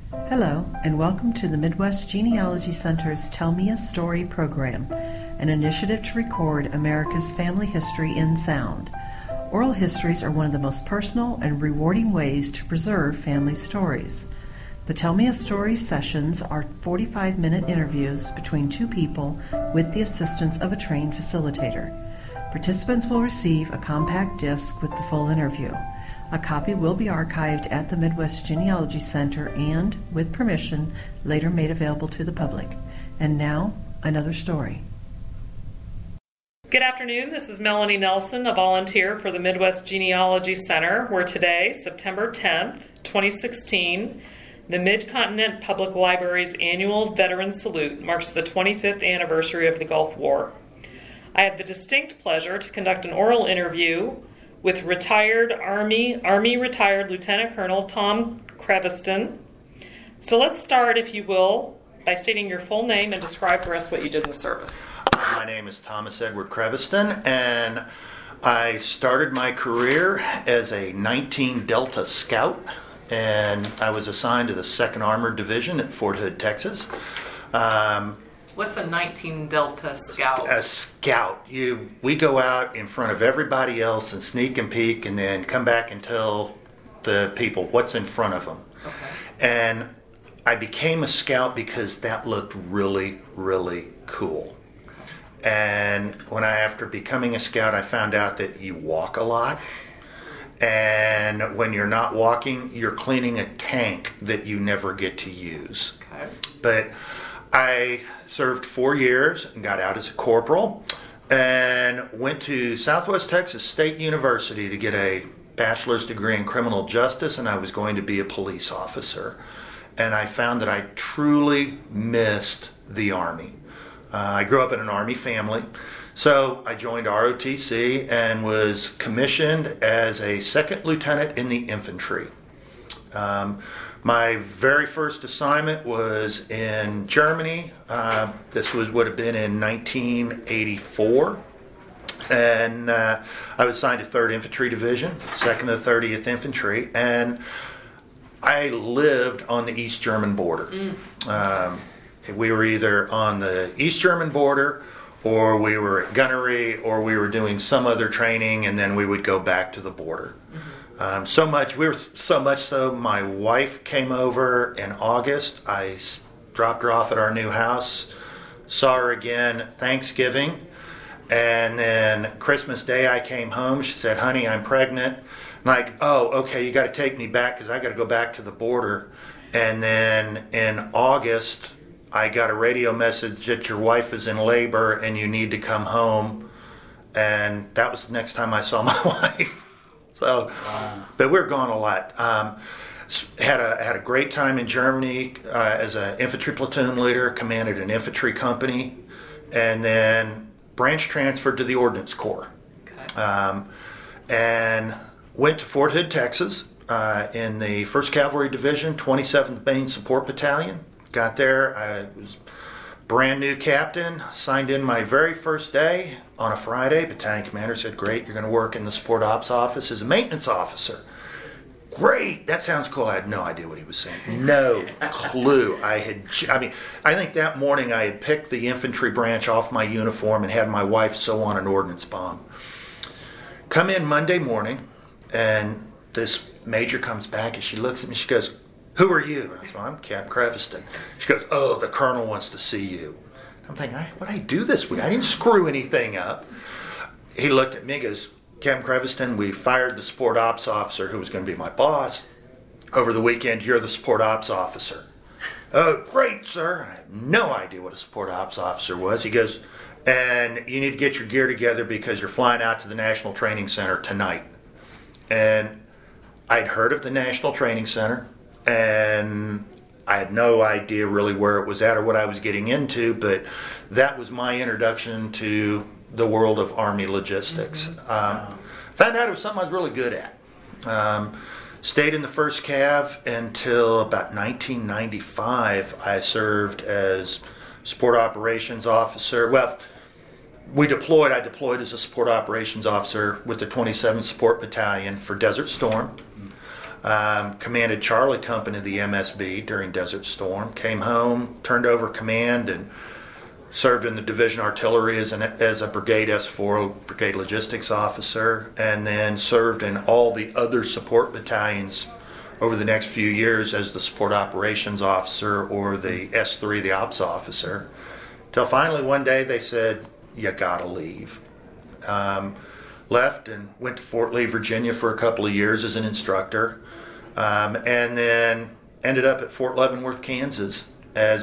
Hello, and welcome to the Midwest Genealogy Center's Tell Me a Story program, an initiative to record America's family history in sound. Oral histories are one of the most personal and rewarding ways to preserve family stories. The Tell Me a Story sessions are 45-minute interviews between two people with the assistance of a trained facilitator. Participants will receive a compact disc with the full interview. A copy will be archived at the Midwest Genealogy Center and, with permission, later made available to the public. And now, another story. Good afternoon. This is Melanie Nelson, a volunteer for the Midwest Genealogy Center, where today, September 10th, 2016, the Mid-Continent Public Library's annual Veteran Salute marks the 25th anniversary of the Gulf War. I have the distinct pleasure to conduct an oral interview with retired Army retired Lieutenant Colonel Tom Creviston. So let's start, if you will, by stating your full name and describe for us what you did in the service. My name is Thomas Edward Creviston, and I started my career as a 19 Delta Scout, and I was assigned to the 2nd Armored Division at Fort Hood, Texas. What's a 19 Delta Scout? A scout. We go out in front of everybody else and sneak and peek and then come back and tell the people what's in front of them. Okay. And I became a scout because that looked really, really cool. And after becoming a scout, I found out that you walk a lot. And when you're not walking, you're cleaning a tank that you never get to use. Okay. But I served 4 years and got out as a corporal and went to Southwest Texas State University to get a bachelor's degree in criminal justice, and I was going to be a police officer. And I found that I truly missed the Army. I grew up in an Army family, so I joined ROTC and was commissioned as a second lieutenant in the infantry. My very first assignment was in Germany. This would have been in 1984. And I was assigned to 3rd Infantry Division, 2nd to 30th Infantry. And I lived on the East German border. We were either on the East German border, or we were at gunnery, or we were doing some other training, and then we would go back to the border. So much so my wife came over in August. I dropped her off at our new house, saw her again Thanksgiving, and then Christmas Day I came home. She said, "Honey, I'm pregnant." I'm like, "Oh, okay, you got to take me back because I got to go back to the border." And then in August, I got a radio message that your wife is in labor and you need to come home. And that was the next time I saw my wife. So, but we're gone a lot. Had a great time in Germany as an infantry platoon leader, commanded an infantry company, and then branch transferred to the Ordnance Corps. Okay. And went to Fort Hood, Texas, in the 1st Cavalry Division, 27th Maine Support Battalion. Got there, I was brand new captain, signed in my very first day on a Friday. Battalion commander said, "Great, you're going to work in the support ops office as a maintenance officer." Great, that sounds cool. I had no idea what he was saying. No clue. I think that morning I had picked the infantry branch off my uniform and had my wife sew on an ordnance bomb. Come in Monday morning, and this major comes back and she looks at me, she goes, "Who are you?" And I said, "I'm Captain Creviston." She goes, "Oh, the colonel wants to see you." I'm thinking, what did I do this week? I didn't screw anything up. He looked at me and goes, "Captain Creviston, we fired the support ops officer who was going to be my boss. Over the weekend, you're the support ops officer." "Oh, great, sir." I had no idea what a support ops officer was. He goes, "And you need to get your gear together because you're flying out to the National Training Center tonight." And I'd heard of the National Training Center, and I had no idea really where it was at or what I was getting into, but that was my introduction to the world of Army logistics. Found out it was something I was really good at. Stayed in the 1st Cav until about 1995. I served as support operations officer. Well, I deployed as a support operations officer with the 27th Support Battalion for Desert Storm. Commanded Charlie Company of the MSB during Desert Storm. Came home, turned over command, and served in the Division Artillery as a Brigade S4, Brigade Logistics Officer, and then served in all the other support battalions over the next few years as the Support Operations Officer or the S3, the Ops Officer. Till finally one day they said, you gotta leave. Left and went to Fort Lee, Virginia for a couple of years as an instructor, and then ended up at Fort Leavenworth, Kansas as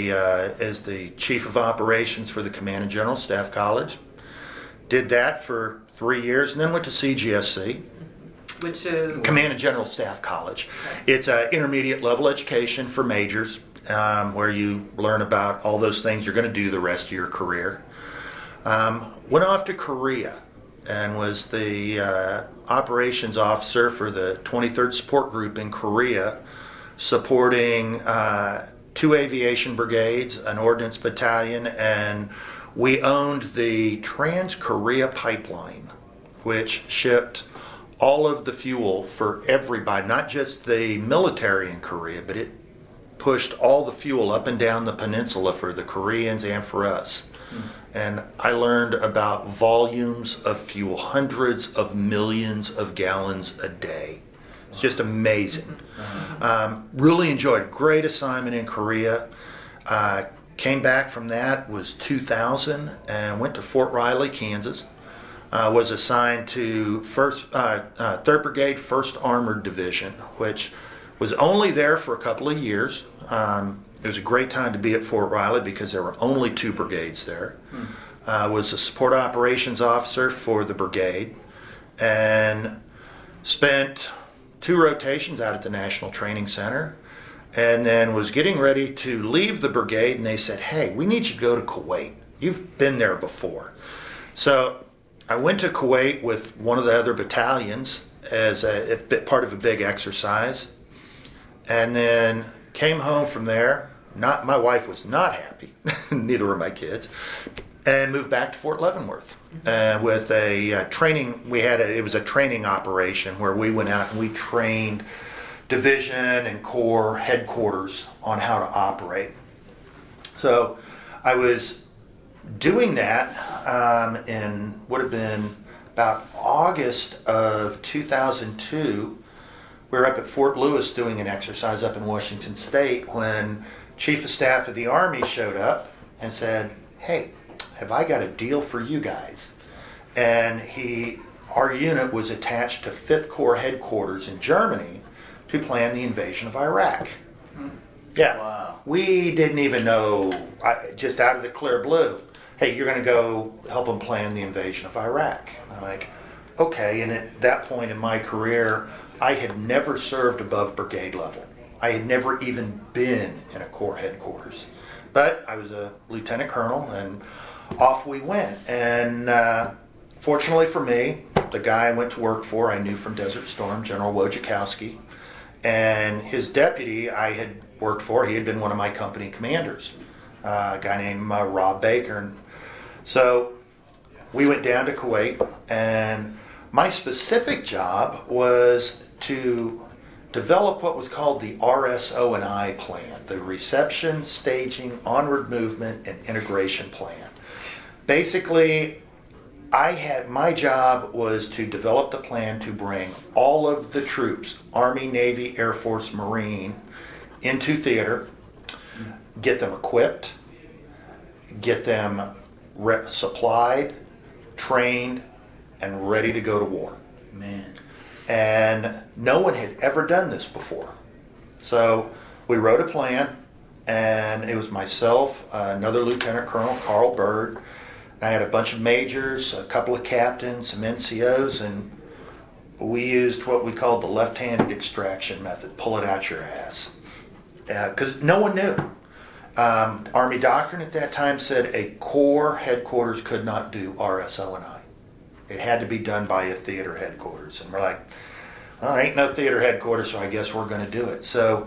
the Chief of Operations for the Command and General Staff College. Did that for 3 years and then went to CGSC. Which is? Command and General Staff College. It's an intermediate level education for majors where you learn about all those things you're going to do the rest of your career. Went off to Korea and was the operations officer for the 23rd Support Group in Korea, supporting 2 aviation brigades, an ordnance battalion, and we owned the Trans-Korea Pipeline, which shipped all of the fuel for everybody, not just the military in Korea, but it pushed all the fuel up and down the peninsula for the Koreans and for us. And I learned about volumes of fuel, hundreds of millions of gallons a day. It's just amazing. Really enjoyed it. Great assignment in Korea. Came back from that, was 2000, and went to Fort Riley, Kansas. Was assigned to 3rd Brigade, 1st Armored Division, which was only there for a couple of years. It was a great time to be at Fort Riley because there were only 2 brigades there. Was a support operations officer for the brigade and spent 2 rotations out at the National Training Center, and then was getting ready to leave the brigade, and they said, hey, we need you to go to Kuwait. You've been there before. So I went to Kuwait with one of the other battalions as a part of a big exercise, and then came home from there. My wife was not happy, neither were my kids, and moved back to Fort Leavenworth with a training. It was a training operation where we went out and we trained division and corps headquarters on how to operate. So I was doing that in would have been about August of 2002. We were up at Fort Lewis doing an exercise up in Washington State when Chief of Staff of the Army showed up and said, hey, have I got a deal for you guys? And our unit was attached to 5th Corps headquarters in Germany to plan the invasion of Iraq. Yeah. Wow. We didn't even know, just out of the clear blue, hey, you're going to go help them plan the invasion of Iraq. I'm like, okay. And at that point in my career, I had never served above brigade level. I had never even been in a Corps headquarters. But I was a lieutenant colonel, and off we went. And fortunately for me, the guy I went to work for, I knew from Desert Storm, General Wojciechowski, and his deputy I had worked for, he had been one of my company commanders, a guy named Rob Baker. And so we went down to Kuwait, and my specific job was to develop what was called the RSO&I plan, the Reception, Staging, Onward Movement, and Integration Plan. Basically, my job was to develop the plan to bring all of the troops, Army, Navy, Air Force, Marine, into theater, get them equipped, get them supplied, trained, and ready to go to war. Man. And no one had ever done this before. So we wrote a plan, and it was myself, another Lieutenant Colonel, Carl Bird. I had a bunch of majors, a couple of captains, some NCOs, and we used what we called the left-handed extraction method, pull it out your ass. Because no one knew. Army doctrine at that time said a Corps headquarters could not do RSO&I. It had to be done by a theater headquarters. And we're like, well, ain't no theater headquarters, so I guess we're going to do it. So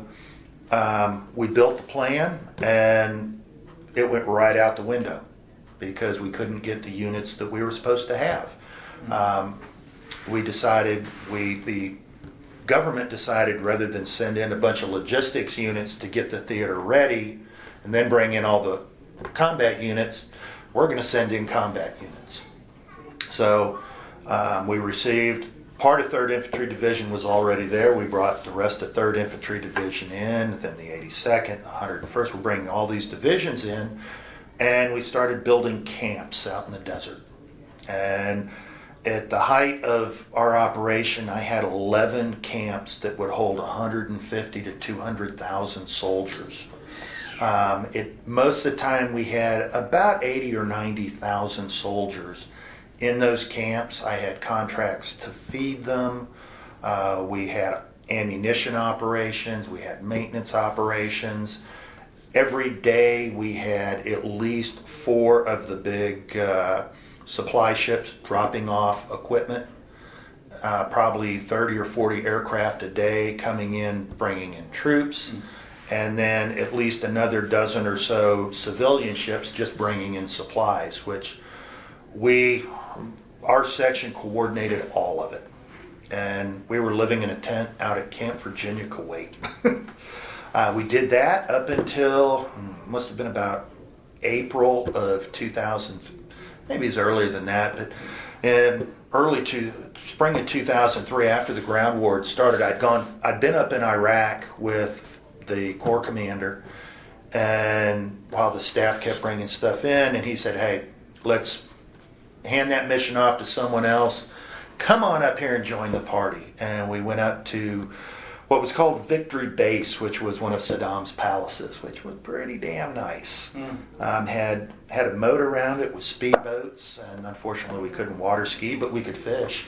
we built the plan, and it went right out the window because we couldn't get the units that we were supposed to have. We decided the government decided rather than send in a bunch of logistics units to get the theater ready and then bring in all the combat units, we're going to send in combat units. So we received, part of 3rd Infantry Division was already there. We brought the rest of 3rd Infantry Division in, then the 82nd, the 101st. We're bringing all these divisions in, and we started building camps out in the desert. And at the height of our operation, I had 11 camps that would hold 150 to 200,000 soldiers. Most of the time we had about 80 or 90,000 soldiers in those camps. I had contracts to feed them. We had ammunition operations. We had maintenance operations. Every day we had at least 4 of the big supply ships dropping off equipment, probably 30 or 40 aircraft a day coming in, bringing in troops, and then at least another dozen or so civilian ships just bringing in supplies, which our section coordinated all of it. And we were living in a tent out at Camp Virginia, Kuwait. We did that up until, must have been about April of 2000, maybe it's earlier than that, but in spring of 2003, after the ground war had started, I'd been up in Iraq with the Corps commander, and while the staff kept bringing stuff in, and he said, hey, let's hand that mission off to someone else. Come on up here and join the party. And we went up to what was called Victory Base, which was one of Saddam's palaces, which was pretty damn nice. Had a moat around it with speedboats, and unfortunately we couldn't water ski, but we could fish.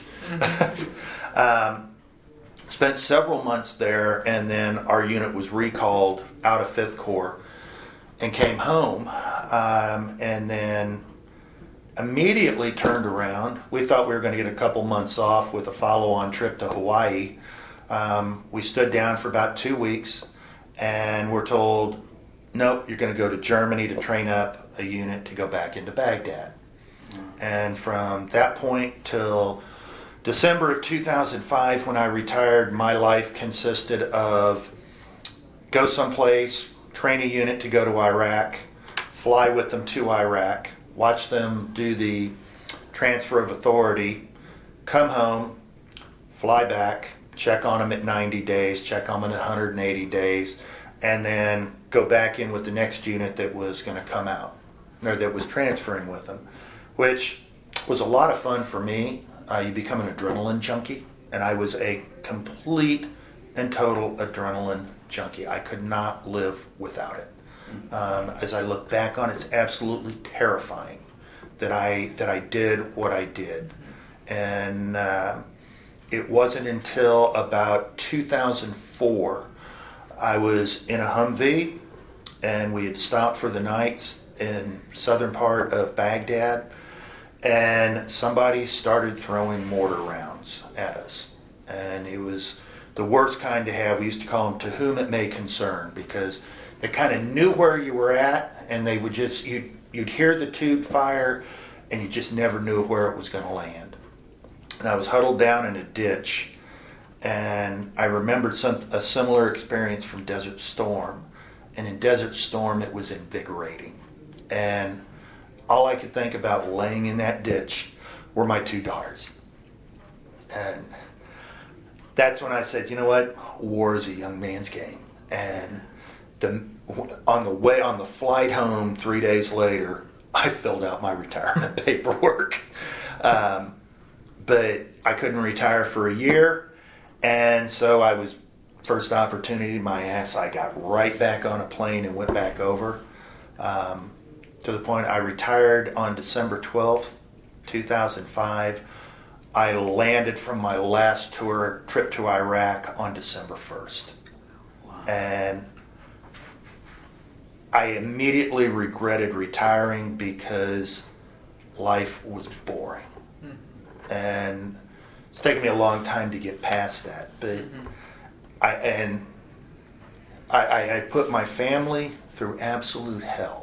Spent several months there, and then our unit was recalled out of 5th Corps and came home, and then immediately turned around. We thought we were going to get a couple months off with a follow-on trip to Hawaii. We stood down for about 2 weeks, and we're told, nope, you're going to go to Germany to train up a unit to go back into Baghdad. And from that point till December of 2005, when I retired, my life consisted of go someplace, train a unit to go to Iraq, fly with them to Iraq, watch them do the transfer of authority, come home, fly back, check on them at 90 days, check on them at 180 days, and then go back in with the next unit that was going to come out, or that was transferring with them, which was a lot of fun for me. You become an adrenaline junkie, and I was a complete and total adrenaline junkie. I could not live without it. As I look back on it, it's absolutely terrifying that I did what I did. And it wasn't until about 2004, I was in a Humvee, and we had stopped for the nights in southern part of Baghdad, and somebody started throwing mortar rounds at us. And it was the worst kind to have. We used to call them to whom it may concern, because they kind of knew where you were at, and they would just, you'd hear the tube fire, and you just never knew where it was going to land. And I was huddled down in a ditch, and I remembered a similar experience from Desert Storm. And in Desert Storm, it was invigorating. And all I could think about laying in that ditch were my 2 daughters. And that's when I said, you know what? War is a young man's game. And on the flight home 3 days later, I filled out my retirement paperwork. But I couldn't retire for a year. And so first opportunity, my ass, I got right back on a plane and went back over. To the point I retired on December 12th, 2005. I landed from my last trip to Iraq on December 1st. Wow. And I immediately regretted retiring because life was boring. Mm-hmm. And it's taken me a long time to get past that. But I put my family through absolute hell.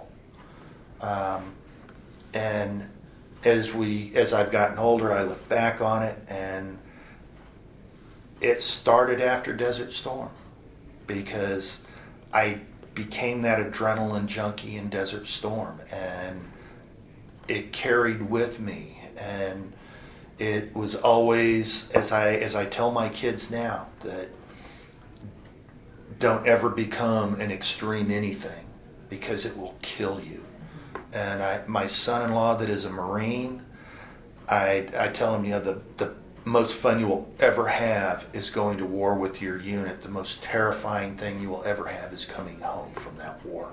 And as I've gotten older, I look back on it, and it started after Desert Storm, because I became that adrenaline junkie in Desert Storm, and it carried with me. And it was always, as I tell my kids now, that don't ever become an extreme anything, because it will kill you. And my son-in-law that is a Marine, I tell him, the most fun you will ever have is going to war with your unit. The most terrifying thing you will ever have is coming home from that war.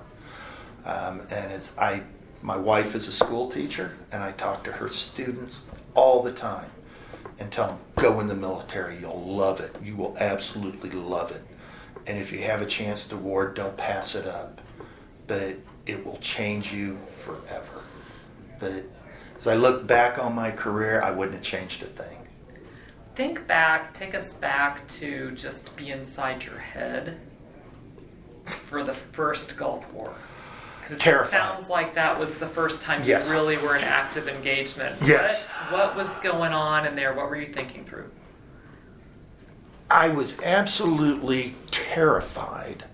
And my wife is a school teacher, and I talk to her students all the time and tell them, go in the military, you'll love it. You will absolutely love it. And if you have a chance to war, don't pass it up. But it will change you forever. But as I look back on my career, I wouldn't have changed a thing. Take us back to just be inside your head for the first Gulf War. Because it sounds like that was the first time you really were in active engagement. Yes. What was going on in there? What were you thinking through? I was absolutely terrified.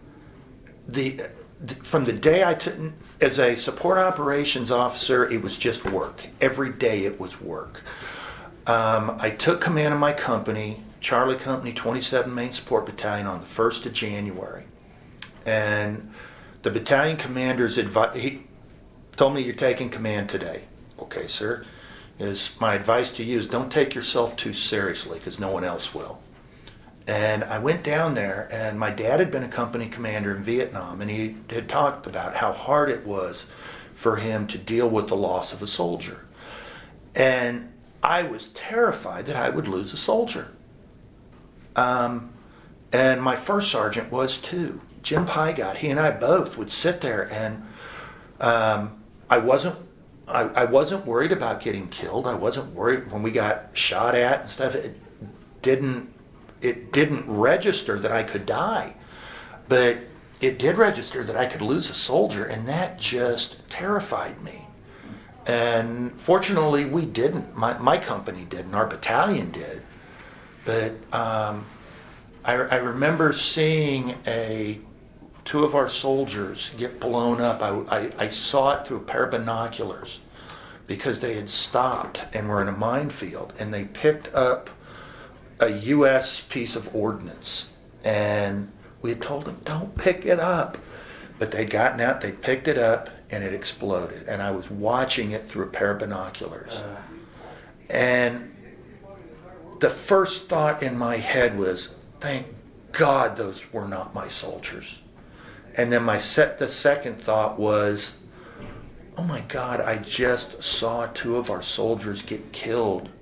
From the day I took, as a support operations officer, it was just work. Every day it was work. I took command of my company, Charlie Company 27 Main Support Battalion, on the 1st of January. And the battalion commander's he told me, you're taking command today. Okay, sir. My advice to you is don't take yourself too seriously, because no one else will. And I went down there, and my dad had been a company commander in Vietnam, and he had talked about how hard it was for him to deal with the loss of a soldier. And I was terrified that I would lose a soldier. And my first sergeant was too. Jim Pygott, he and I both would sit there, and I wasn't worried about getting killed. I wasn't worried when we got shot at and stuff. It didn't register that I could die, but it did register that I could lose a soldier, and that just terrified me. And fortunately, we didn't. My company didn't. Our battalion did. But I remember seeing two of our soldiers get blown up. I saw it through a pair of binoculars, because they had stopped and were in a minefield, and they picked up a U.S. piece of ordnance, and we had told them, don't pick it up. But they'd gotten out, they picked it up, and it exploded. And I was watching it through a pair of binoculars. And the first thought in my head was, thank God those were not my soldiers. And then the second thought was, oh my God, I just saw two of our soldiers get killed.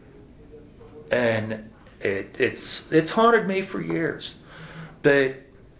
And it's haunted me for years. But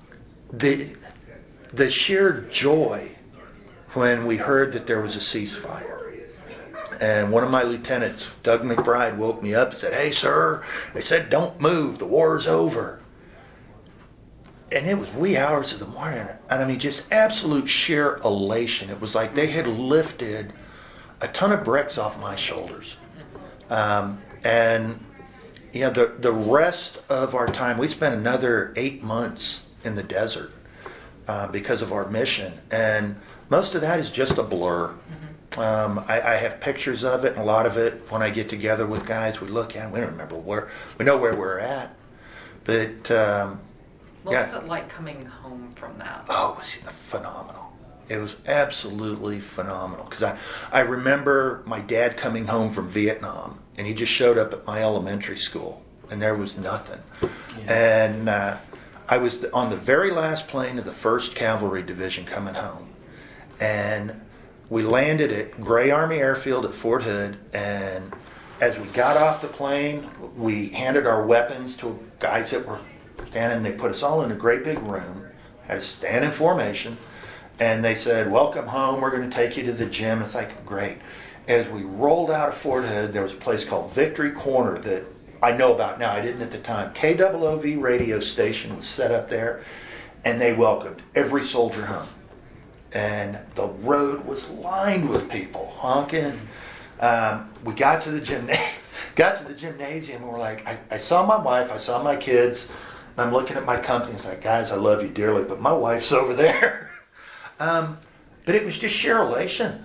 the sheer joy when we heard that there was a ceasefire. And one of my lieutenants, Doug McBride, woke me up and said, hey, sir, they said, don't move, the war's over. And it was wee hours of the morning. And I mean, just absolute sheer elation. It was like they had lifted a ton of bricks off my shoulders. And you know, the rest of our time, we spent another 8 months in the desert because of our mission. And most of that is just a blur. I have pictures of it, and a lot of it, when I get together with guys, we look at and we don't remember we know where we're at. But, what was it like coming home from that? Oh, it was phenomenal. It was absolutely phenomenal. Because I remember my dad coming home from Vietnam, and he just showed up at my elementary school, and there was nothing. Yeah. And I was on the very last plane of the 1st Cavalry Division coming home. And we landed at Gray Army Airfield at Fort Hood, and as we got off the plane, we handed our weapons to guys that were standing. They put us all in a great big room, had us stand in formation, and they said, welcome home, we're going to take you to the gym. It's like, great. As we rolled out of Fort Hood, there was a place called Victory Corner that I know about now, I didn't at the time. KOOV radio station was set up there, and they welcomed every soldier home. And the road was lined with people honking We got to the gymnasium, and we're like, I saw my wife, I saw my kids, and I'm looking at my company. It's like, guys, I love you dearly, but my wife's over there. But it was just sheer elation.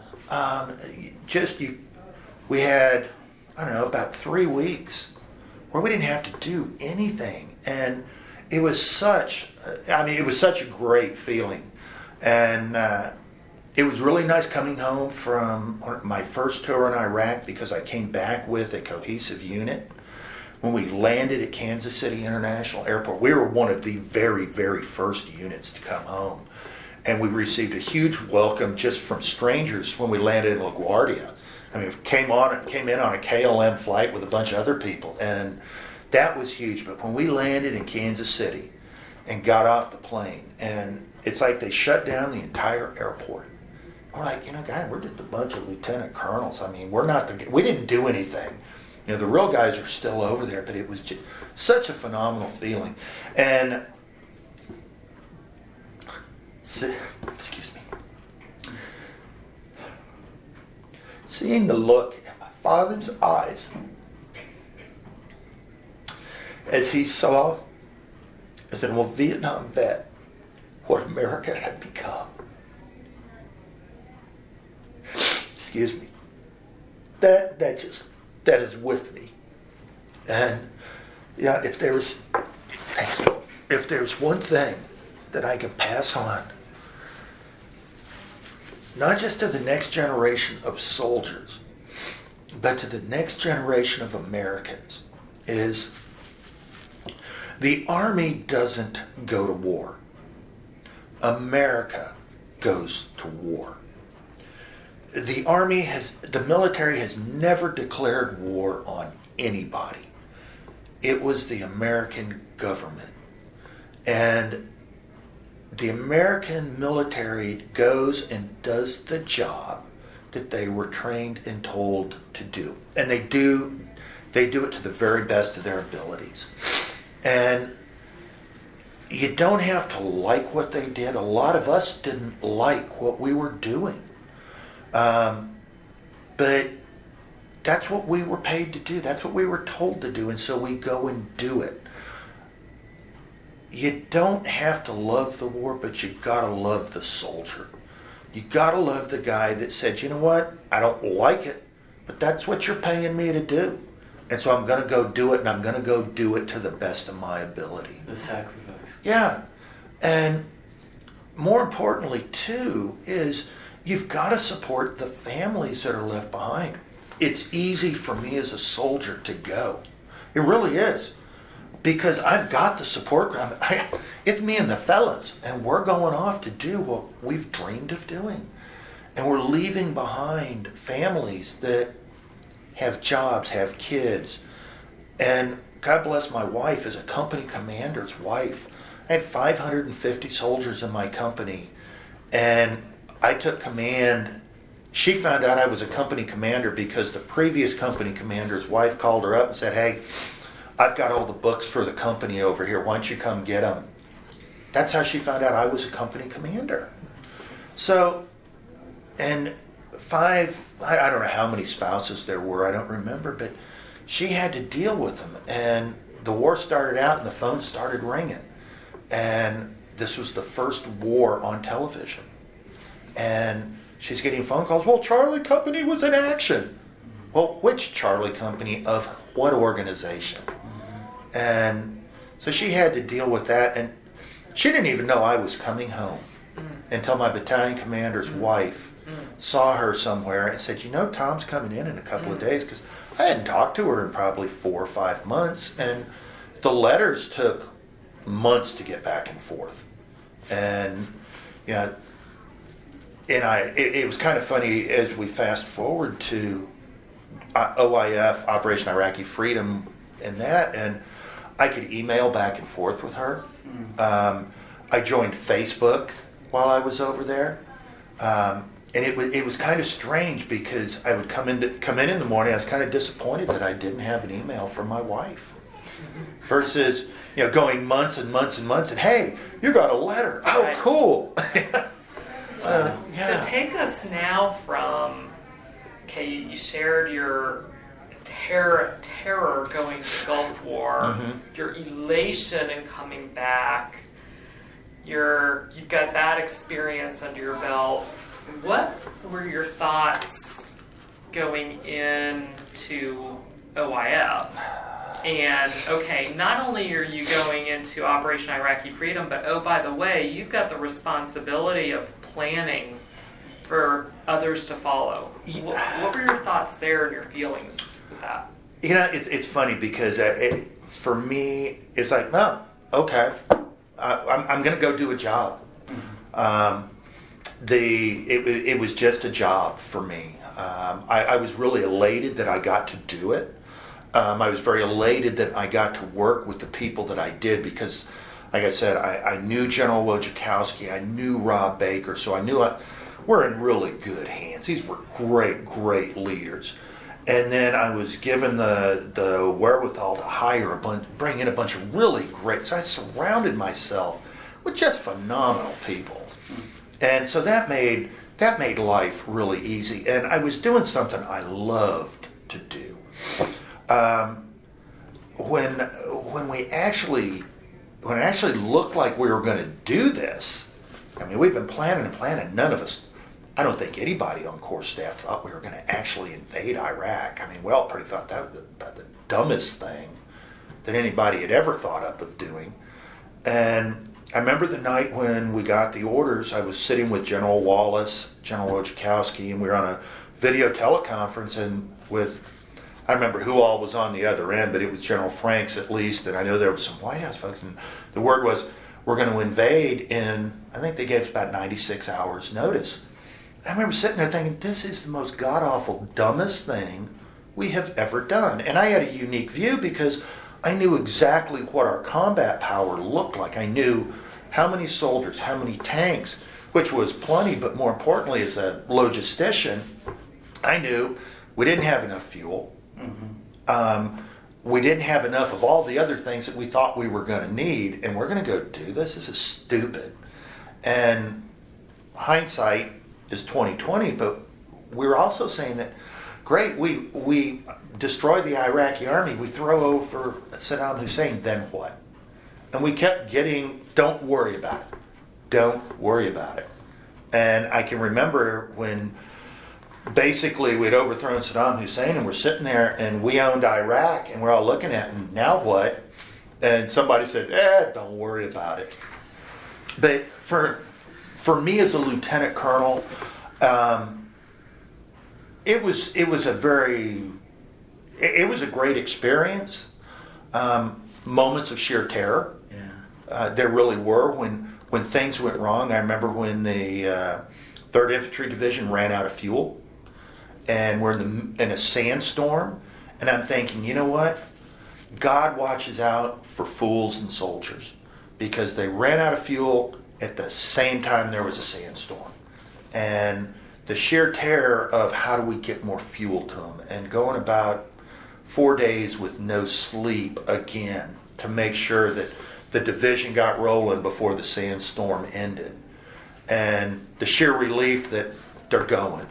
We had, I don't know, about 3 weeks where we didn't have to do anything, and it was such a great feeling. And it was really nice coming home from my first tour in Iraq, because I came back with a cohesive unit. When we landed at Kansas City International Airport, we were one of the very, very first units to come home. And we received a huge welcome just from strangers when we landed in LaGuardia. I mean, came in on a KLM flight with a bunch of other people, and that was huge. But when we landed in Kansas City and got off the plane, and it's like they shut down the entire airport. We're like, guys, we're just a bunch of lieutenant colonels. I mean, we didn't do anything. The real guys are still over there, but it was just such a phenomenal feeling. And excuse me. Seeing the look in my father's eyes as he saw, as an old Vietnam vet, what America had become. Excuse me. That is with me. And if there's one thing that I can pass on, not just to the next generation of soldiers, but to the next generation of Americans, is the Army doesn't go to war. America goes to war. The military has never declared war on anybody. It was the American government. And the American military goes and does the job that they were trained and told to do. And they do it to the very best of their abilities. And you don't have to like what they did. A lot of us didn't like what we were doing. But that's what we were paid to do. That's what we were told to do. And so we go and do it. You don't have to love the war, but you gotta love the soldier. You gotta love the guy that said, you know what, I don't like it, but that's what you're paying me to do. And so I'm gonna go do it, and I'm gonna go do it to the best of my ability. The sacrifice. Yeah. And more importantly, too, is you've gotta support the families that are left behind. It's easy for me as a soldier to go. It really is. Because I've got the support ground. It's me and the fellas, and we're going off to do what we've dreamed of doing. And we're leaving behind families that have jobs, have kids. And God bless my wife as a company commander's wife. I had 550 soldiers in my company, and I took command. She found out I was a company commander because the previous company commander's wife called her up and said, hey, I've got all the books for the company over here. Why don't you come get them? That's how she found out I was a company commander. So, and I don't know how many spouses there were, I don't remember, but she had to deal with them. And the war started out and the phone started ringing. And this was the first war on television. And she's getting phone calls. Well, Charlie Company was in action. Well, which Charlie Company of what organization? And so she had to deal with that. And she didn't even know I was coming home until my battalion commander's wife saw her somewhere and said, Tom's coming in a couple of days, because I hadn't talked to her in probably 4 or 5 months. And the letters took months to get back and forth. And, it was kind of funny as we fast forward to OIF, Operation Iraqi Freedom, and I could email back and forth with her. I joined Facebook while I was over there, and it was kind of strange because I would come in the morning. I was kind of disappointed that I didn't have an email from my wife, versus going months and months and months, and hey, you got a letter. Oh, right. Cool. So take us now from okay, you shared your terror going to the Gulf War, your elation in coming back, you've got that experience under your belt. What were your thoughts going into OIF? And, okay, not only are you going into Operation Iraqi Freedom, but, oh, by the way, you've got the responsibility of planning for others to follow. What were your thoughts there and your feelings with that? You know, it's funny because for me, it's like, no, okay, I'm going to go do a job. It was just a job for me. I was really elated that I got to do it. I was very elated that I got to work with the people that I did because, like I said, I knew General Wojciechowski, I knew Rob Baker, so I knew we're in really good hands. These were great leaders. And then I was given the wherewithal to bring in a bunch of really great, so I surrounded myself with just phenomenal people. And so that made life really easy. And I was doing something I loved to do. When it actually looked like we were going to do this, I mean, we've been planning. None of us, I don't think anybody on Corps staff thought we were going to actually invade Iraq. I mean, we all pretty thought that was the dumbest thing that anybody had ever thought up of doing. And I remember the night when we got the orders, I was sitting with General Wallace, General Wojciechowski, and we were on a video teleconference I remember who all was on the other end, but it was General Franks at least, and I know there was some White House folks, and the word was, we're going to invade in, I think they gave us about 96 hours notice. And I remember sitting there thinking, this is the most god-awful, dumbest thing we have ever done. And I had a unique view because I knew exactly what our combat power looked like. I knew how many soldiers, how many tanks, which was plenty, but more importantly, as a logistician, I knew we didn't have enough fuel. We didn't have enough of all the other things that we thought we were going to need, and we're going to go do this. This is stupid. And hindsight is 20/20, but we're also saying that, great, we destroy the Iraqi army, we throw over Saddam Hussein, then what? And we kept getting, don't worry about it. Don't worry about it. And I can remember when basically we'd overthrown Saddam Hussein and we're sitting there and we owned Iraq and we're all looking at it, now what? And somebody said, don't worry about it. But for me as a lieutenant colonel, it was a great experience. Moments of sheer terror. Yeah. There really were when things went wrong. I remember when the 3rd Infantry Division ran out of fuel, and we're in a sandstorm, and I'm thinking, you know what? God watches out for fools and soldiers, because they ran out of fuel at the same time there was a sandstorm. And the sheer terror of how do we get more fuel to them, and going about 4 days with no sleep again to make sure that the division got rolling before the sandstorm ended, and the sheer relief that they're going.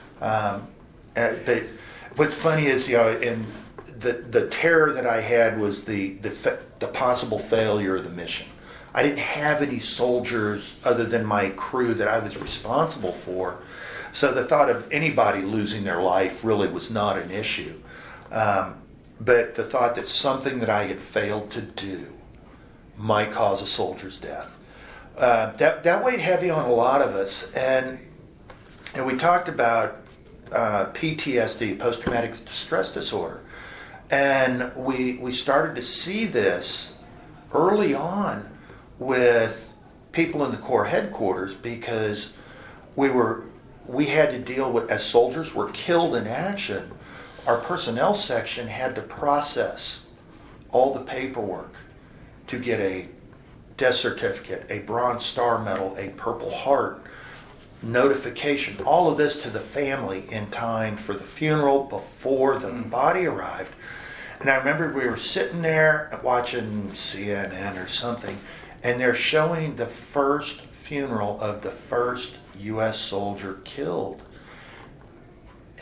What's funny is, in the terror that I had was the possible failure of the mission. I didn't have any soldiers other than my crew that I was responsible for, so the thought of anybody losing their life really was not an issue. But the thought that something that I had failed to do might cause a soldier's death, that weighed heavy on a lot of us. And we talked about PTSD, post-traumatic stress disorder, and we started to see this early on with people in the Corps headquarters, because we had to deal with, as soldiers were killed in action, our personnel section had to process all the paperwork to get a death certificate, a Bronze Star Medal, a Purple Heart, notification, all of this to the family in time for the funeral before the body arrived. And I remember we were sitting there watching CNN or something, and they're showing the first funeral of the first U.S. soldier killed.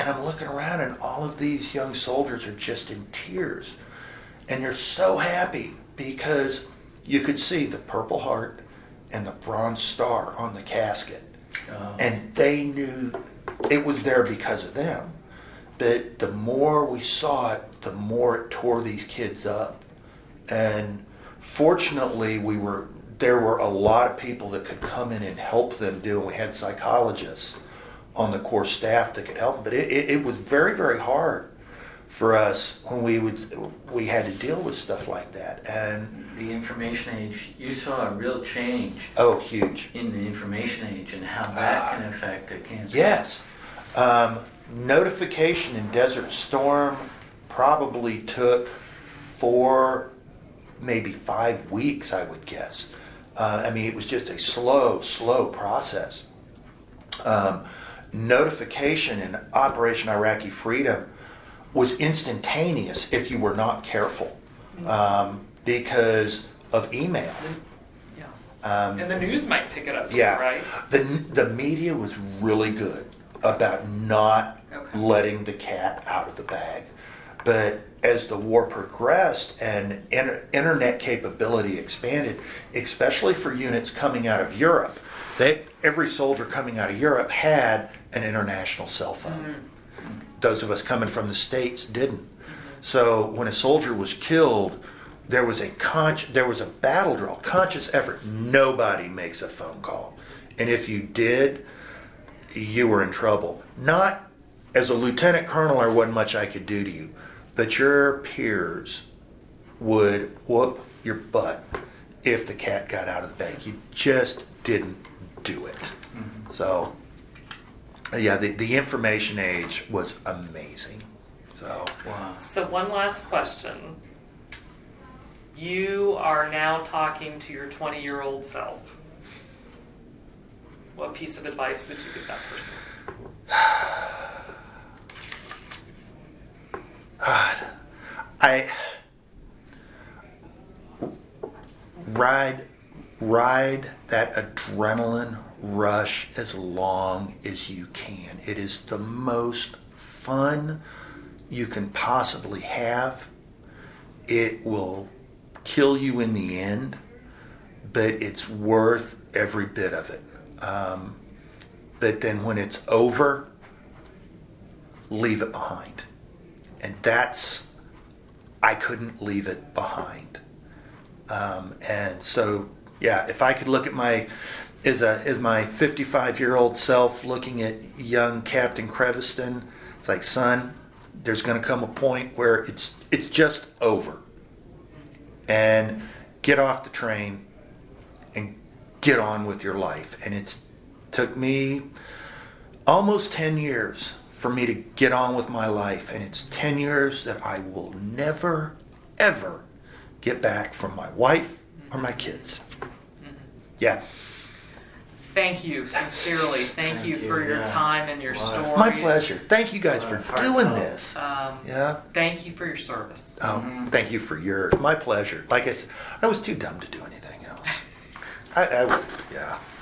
And I'm looking around, and all of these young soldiers are just in tears. And they're so happy because you could see the Purple Heart and the Bronze Star on the casket. Oh. And they knew it was there because of them. But the more we saw it, the more it tore these kids up. And fortunately, there were a lot of people that could come in and help them do, and we had psychologists on the Corps staff that could help them. But it was very, very hard for us when we had to deal with stuff like that. And the information age, you saw a real change. Oh, huge. In the information age and how that can affect a cancer. Yes. Notification in Desert Storm probably took 4, maybe 5 weeks, I would guess. It was just a slow process. Notification in Operation Iraqi Freedom was instantaneous if you were not careful, because of email. Yeah. And the news might pick it up too, Yeah. right? The media was really good about not letting the cat out of the bag. But as the war progressed and internet capability expanded, especially for units coming out of Europe, every soldier coming out of Europe had an international cell phone. Mm-hmm. Those of us coming from the States didn't. So when a soldier was killed, there was a battle drill, conscious effort. Nobody makes a phone call. And if you did, you were in trouble. Not as a lieutenant colonel, there wasn't much I could do to you, but your peers would whoop your butt if the cat got out of the bag. You just didn't do it. Mm-hmm. So, yeah, the information age was amazing. So, wow. So one last question. You are now talking to your 20-year-old self. What piece of advice would you give that person? God, ride that adrenaline rush as long as you can. It is the most fun you can possibly have. It will kill you in the end, but it's worth every bit of it. But then when it's over, leave it behind. And I couldn't leave it behind. And so, yeah, if I could look at my 55-year-old self looking at young Captain Creviston, it's like, son, there's going to come a point where it's just over. And get off the train and get on with your life. And it's took me almost 10 years for me to get on with my life. And it's 10 years that I will never, ever get back from my wife or my kids. Yeah. Thank you, sincerely. Thank you for your time and your stories. My pleasure. Thank you guys for doing this. Thank you for your service. Thank you for yours. My pleasure. Like I said, I was too dumb to do anything else. Yeah.